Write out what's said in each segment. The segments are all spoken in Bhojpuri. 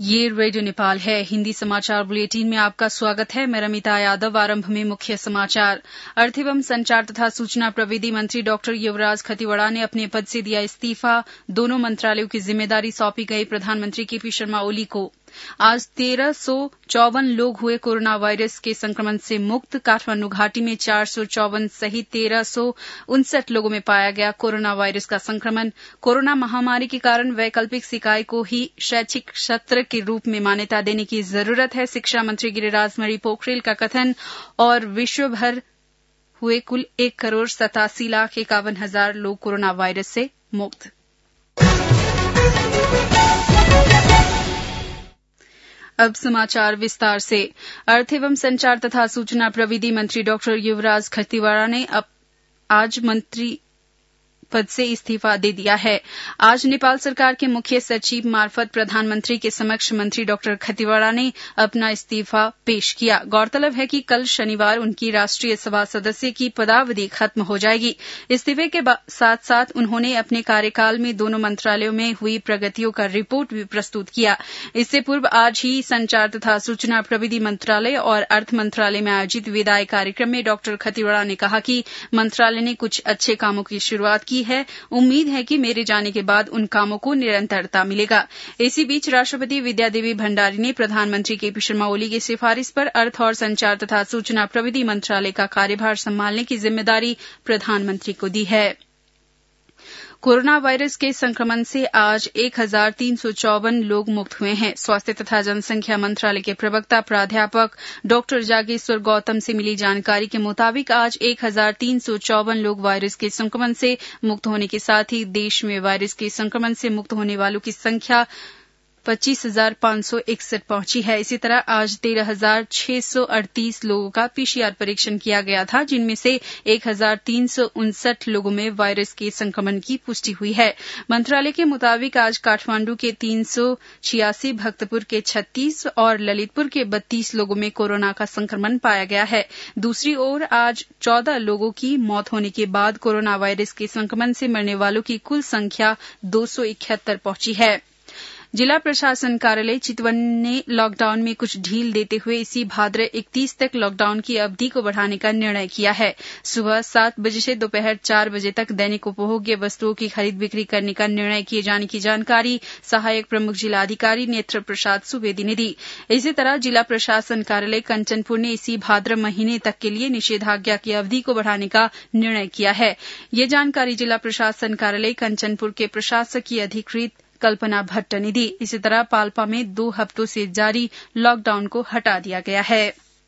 ये रेडियो नेपाल है। हिंदी समाचार बुलेटिन में आपका स्वागत है। मैं रमिता यादव। आरंभ में मुख्य समाचार। अर्थ एवं संचार तथा सूचना प्रविधि मंत्री डॉक्टर युवराज खतिवड़ा ने अपने पद से दिया इस्तीफा। दोनों मंत्रालयों की जिम्मेदारी सौंपी गई प्रधानमंत्री केपी शर्मा ओली को। आज 1354 लोग हुए कोरोना वायरस के संक्रमण से मुक्त। काठमांडू घाटी में 454 सहित 1359 लोगों में पाया गया कोरोना वायरस का संक्रमण। कोरोना महामारी के कारण वैकल्पिक सिकाई को ही शैक्षिक सत्र के रूप में मान्यता देने की जरूरत है, शिक्षा मंत्री गिरिराज मणि पोखरेल का कथन। और विश्व भर हुए कुल 1,87,51,000 लोग कोरोना वायरस से मुक्त। अब समाचार विस्तार से। अर्थ एवं संचार तथा सूचना प्रविधि मंत्री डॉक्टर युवराज खतिवड़ा ने आज मंत्री पद से इस्तीफा दे दिया है। आज नेपाल सरकार के मुख्य सचिव मार्फत प्रधानमंत्री के समक्ष मंत्री डॉक्टर खतिवड़ा ने अपना इस्तीफा पेश किया। गौरतलब है कि कल शनिवार उनकी राष्ट्रीय सभा सदस्य की पदावधि खत्म हो जाएगी। इस्तीफे के साथ साथ उन्होंने अपने कार्यकाल में दोनों मंत्रालयों में हुई प्रगतियों का रिपोर्ट भी प्रस्तुत किया। इससे पूर्व आज ही संचार तथा सूचना प्रविधि मंत्रालय और अर्थ मंत्रालय में आयोजित विदाई कार्यक्रम में डॉक्टर खतिवड़ा ने कहा कि मंत्रालय ने कुछ अच्छे कामों की शुरुआत की है। उम्मीद है कि मेरे जाने के बाद उन कामों को निरंतरता मिलेगा। इसी बीच राष्ट्रपति विद्यादेवी भंडारी ने प्रधानमंत्री केपी शर्मा ओली की सिफारिश पर अर्थ और संचार तथा सूचना प्रविधि मंत्रालय का कार्यभार संभालने की जिम्मेदारी प्रधानमंत्री को दी है। कोरोना वायरस के संक्रमण से आज 1,354 लोग मुक्त हुए हैं। स्वास्थ्य तथा जनसंख्या मंत्रालय के प्रवक्ता प्राध्यापक डॉक्टर जागेश्वर गौतम से मिली जानकारी के मुताबिक आज 1,354 लोग वायरस के संक्रमण से मुक्त होने के साथ ही देश में वायरस के संक्रमण से मुक्त होने वालों की संख्या 25,561 पहुंची है। इसी तरह आज 13,638 लोगों का पीसीआर परीक्षण किया गया था, जिनमें से 1,359 लोगों में वायरस के संक्रमण की पुष्टि हुई है। मंत्रालय के मुताबिक आज काठमांडू के 386, भक्तपुर के 36 और ललितपुर के 32 लोगों में कोरोना का संक्रमण पाया गया है। दूसरी ओर आज 14 लोगों की मौत होने के बाद कोरोना वायरस के संक्रमण से मरने वालों की कुल संख्या 271 पहुंची है। जिला प्रशासन कार्यालय चितवन ने लॉकडाउन में कुछ ढील देते हुए इसी भाद्र 31 तक लॉकडाउन की अवधि को बढ़ाने का निर्णय किया है। सुबह 7 बजे से दोपहर 4 बजे तक दैनिक उपभोग्य वस्तुओं की खरीद बिक्री करने का निर्णय किए जाने की जानकारी सहायक प्रमुख जिलाधिकारी नेत्र प्रसाद सुवेदी ने दी। इसी तरह जिला प्रशासन कार्यालय कंचनपुर ने इसी भाद्र महीने तक के लिए निषेधाज्ञा की अवधि को बढ़ाने का निर्णय किया है। ये जानकारी जिला प्रशासन कार्यालय कंचनपुर के प्रशासकीय अधिकृत कल्पना भट्ट ने दी। इसी तरह पाल्पा में 2 हफ्तों से जारी लॉकडाउन को हटा दिया गया है।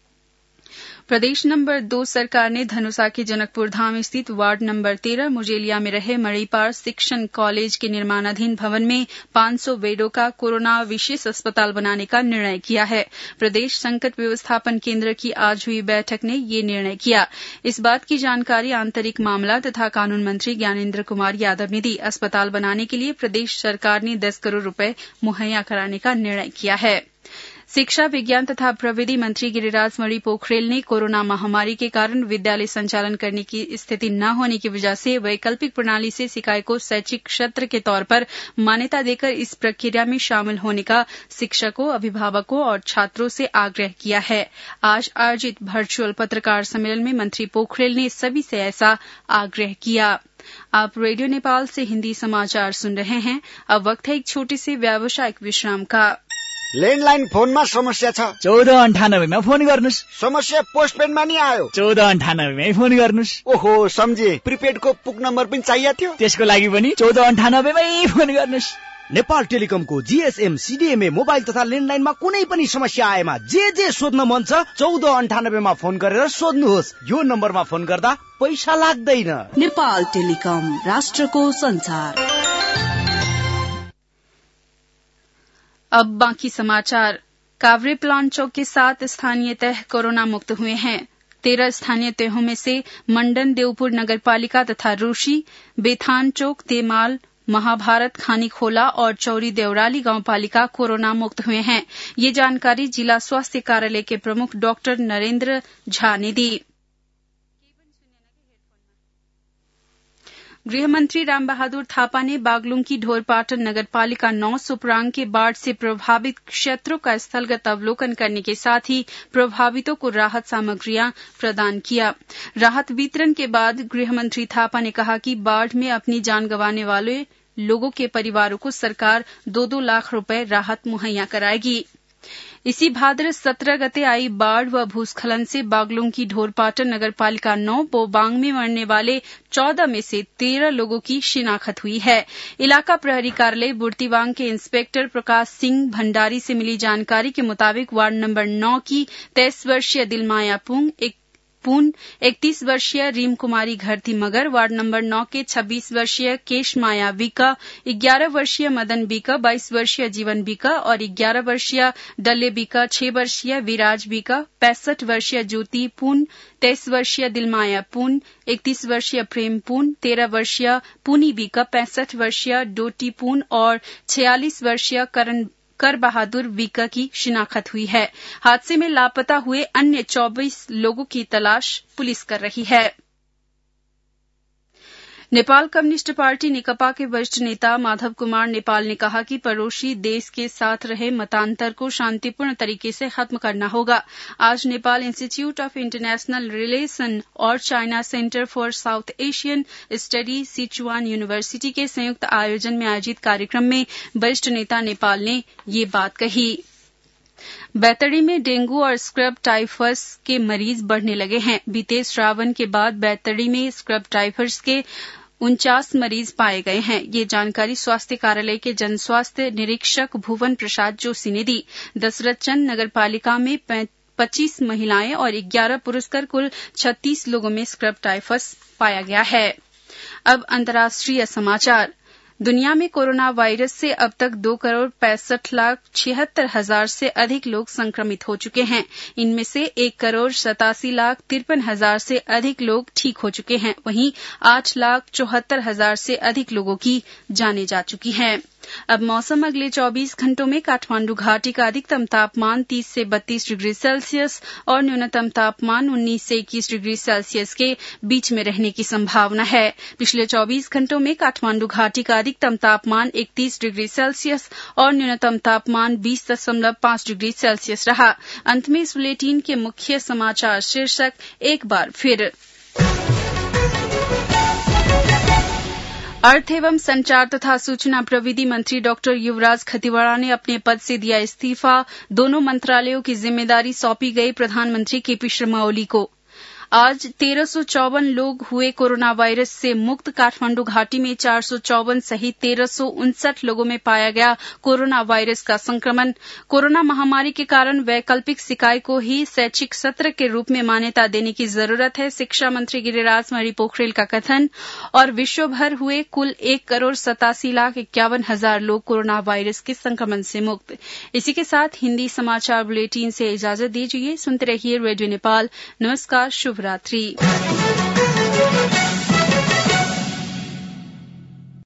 प्रदेश नंबर 2 सरकार ने धनुषा के जनकपुर धाम स्थित वार्ड नंबर 13 मुजेलिया में रहे मणिपाल शिक्षण कॉलेज के निर्माणाधीन भवन में 500 बेडों का कोरोना विशेष अस्पताल बनाने का निर्णय किया है। प्रदेश संकट व्यवस्थापन केंद्र की आज हुई बैठक ने ये निर्णय किया। इस बात की जानकारी आंतरिक मामला तथा कानून मंत्री ज्ञानेन्द्र कुमार यादव ने दी। अस्पताल बनाने के लिए प्रदेश सरकार ने 10 करोड़ रुपए मुहैया कराने का निर्णय किया है। शिक्षा विज्ञान तथा प्रविधि मंत्री गिरिराज मणि पोखरेल ने कोरोना महामारी के कारण विद्यालय संचालन करने की स्थिति न होने की वजह से वैकल्पिक प्रणाली से सिकाई को शैक्षिक सत्र के तौर पर मान्यता देकर इस प्रक्रिया में शामिल होने का शिक्षकों, अभिभावकों और छात्रों से आग्रह किया है। आज आयोजित वर्चुअल पत्रकार सम्मेलन में मंत्री पोखरेल ने सभी से ऐसा आग्रह किया। आप रेडियो नेपाल से हिन्दी समाचार सुन रहे हैं। अब वक्त है एक छोटे से व्यावसायिक विश्राम का। ल्यान्डलाइन फोनमा समस्या छ, 1498 मा फोन गर्नुस्। समस्या पोस्टपेडमा नि आयो, 1498 मै फोन गर्नुस्। ओहो सम्झे, प्रिपेडको पुक नम्बर पनि चाहिएको थियो, त्यसको लागि पनि 1498 मै फोन गर्नुस्। नेपाल टेलिकमको जीएसएम सीडीएमए मोबाइल तथा ल्यान्डलाइनमा कुनै पनि समस्या आएमा जे सोध्न मन छ 1498 मा फोन गरेर सोध्नुहोस्। यो नम्बरमा फोन गर्दा पैसा लाग्दैन। नेपाल टेलिकम, राष्ट्रको संचार। अब बाकी समाचार। काभ्रे प्लान चौक के 7 स्थानीय तह कोरोना मुक्त हुए हैं। 13 स्थानीय तहों में से मंडन देवपुर नगरपालिका तथा रूसी, बेथान चौक, तेमाल, महाभारत, खानीखोला और चौरी देवराली गांवपालिका कोरोना मुक्त हुए हैं। ये जानकारी जिला स्वास्थ्य कार्यालय के प्रमुख डॉक्टर नरेंद्र झा ने दी। गृहमंत्री रामबहादुर थापा ने बागलुंग की ढोरपाटन नगरपालिका 9 सुपरांग के बाढ़ से प्रभावित क्षेत्रों का स्थलगत अवलोकन करने के साथ ही प्रभावितों को राहत सामग्रियां प्रदान किया। राहत वितरण के बाद गृहमंत्री थापा ने कहा कि बाढ़ में अपनी जान गंवाने वाले लोगों के परिवारों को सरकार 2-2 लाख रुपए राहत मुहैया कराएगी। इसी भाद्र 17 गते आई बाढ़ व भूस्खलन से बागलुंग की ढोरपाटन नगरपालिका 9 बोबांग में मरने वाले 14 में से 13 लोगों की शिनाख्त हुई है। इलाका प्रहरी कार्यालय बुर्तिवांग के इंस्पेक्टर प्रकाश सिंह भंडारी से मिली जानकारी के मुताबिक वार्ड नंबर 9 की 23 वर्षीय दिलमाया पून 31 वर्षीय रीम कुमारी घरती मगर, वार्ड नंबर 9 के 26 वर्षीय केश माया बीका, 11 वर्षीय मदन बीका, 22 वर्षीय जीवन बीका और 11 वर्षीय डल्ले बीका, 6 वर्षीय विराज बीका, 65 वर्षीय ज्योति पून, 23 वर्षीय दिलमाया पून, 31 वर्षीय प्रेम पून, 13 वर्षीय पूनी बीका, 65 वर्षीय डोटी पून और 46 वर्षीय कर बहादुर वीका की शिनाख्त हुई है। हादसे में लापता हुए अन्य 24 लोगों की तलाश पुलिस कर रही है। नेपाल कम्युनिस्ट पार्टी नेकपा के वरिष्ठ नेता माधव कुमार नेपाल ने कहा कि पड़ोसी देश के साथ रहे मतांतर को शांतिपूर्ण तरीके से खत्म करना होगा। आज Nepal Institute of International Relation और China Centre for South Asian Study Sichuan University के संयुक्त आयोजन में आयोजित कार्यक्रम में वरिष्ठ नेता नेपाल ने ये बात कही। बैतडी में डेंगू और स्क्रब टाइफस के मरीज बढ़ने लगे हैं। बीते श्रावण के बाद बैतडी में स्क्रब टाइफस के 49 मरीज पाए गए हैं। ये जानकारी स्वास्थ्य कार्यालय के जनस्वास्थ्य निरीक्षक भुवन प्रसाद जोशी ने दी। दशरथचंद नगरपालिका में 25 महिलाएं और 11 पुरुष कर कुल 36 लोगों में स्क्रब टाइफस पाया गया है। अब अंतर्राष्ट्रीय समाचार। दुनिया में कोरोना वायरस से अब तक 2,65,76,000 से अधिक लोग संक्रमित हो चुके हैं। इनमें से 1,87,53,000 से अधिक लोग ठीक हो चुके हैं। वहीं 8,74,000 से अधिक लोगों की जानें जा चुकी हैं। अब मौसम। अगले 24 घंटों में काठमांडू घाटी का अधिकतम तापमान 30 से 32 डिग्री सेल्सियस और न्यूनतम तापमान 19 से 21 डिग्री सेल्सियस के बीच में रहने की संभावना है। पिछले 24 घंटों में काठमांडू घाटी का अधिकतम तापमान 31 डिग्री सेल्सियस और न्यूनतम तापमान 20.5 डिग्री सेल्सियस रहा। अंत में इस बुलेटिन के मुख्य समाचार शीर्षक एक बार फिर। अर्थ एवं संचार तथा सूचना प्रविधि मंत्री डॉक्टर युवराज खतीवड़ा ने अपने पद से दिया इस्तीफा। दोनों मंत्रालयों की जिम्मेदारी सौंपी गई प्रधानमंत्री केपी शर्मा ओली को। आज 1354 लोग हुए कोरोना वायरस से मुक्त। काठमांडू घाटी में 454 सहित 1359 लोगों में पाया गया कोरोना वायरस का संक्रमण। कोरोना महामारी के कारण वैकल्पिक सिकाई को ही शैक्षिक सत्र के रूप में मान्यता देने की जरूरत है, शिक्षा मंत्री गिरिराज मणि पोखरेल का कथन। और विश्व भर हुए कुल 1,87,51,000 लोग कोरोना वायरस के संक्रमण से मुक्त। इसी के साथ हिन्दी समाचार बुलेटिन से इजाजत दीजिए। सुनते रहिए रेडियो नेपाल। नमस्कार, शुभ रात्रि।